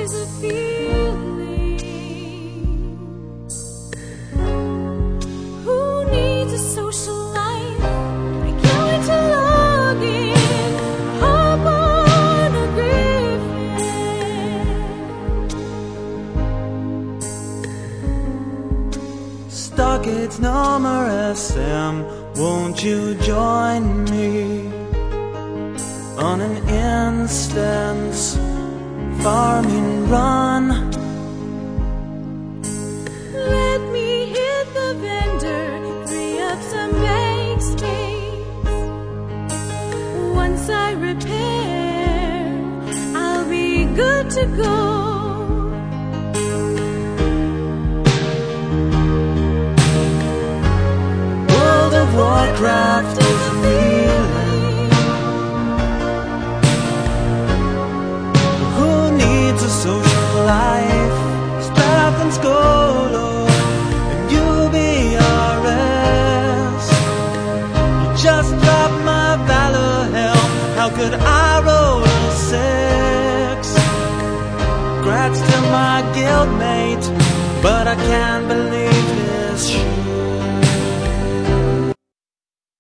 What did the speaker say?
is a feeling. Who needs a social life? I can't wait to log in, hop on a Griffin. Stargate's numerous, Sam, won't you join me on an instance farming run? Let me hit the vendor, free up some bank space. Once I repair, I'll be good to go. World of Warcraft is a feeling. Who needs a social life? Spread out and Skolo, and you'll be RS. You just dropped my valor helm. How could I roll a 6? Congrats to my guildmate, but I can't believe this shit.